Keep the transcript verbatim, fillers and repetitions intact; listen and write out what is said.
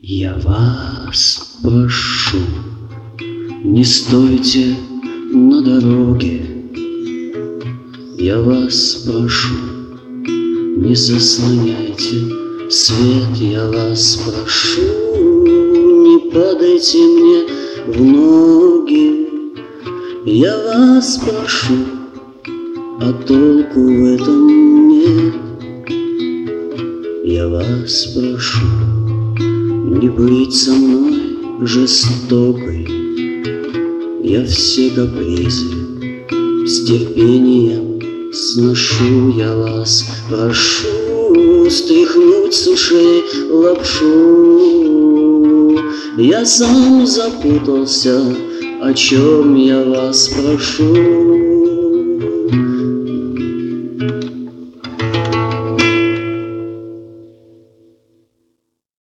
Я вас прошу, не стойте на дороге. Я вас прошу, не заслоняйте свет. Я вас прошу, не падайте мне в ноги. Я вас прошу, а толку в этом нет. Я вас прошу, не быть со мной жестокой. Я все капризы с терпением сношу. Я вас прошу, стряхнуть с ушей лапшу. Я сам запутался, о чем я вас прошу.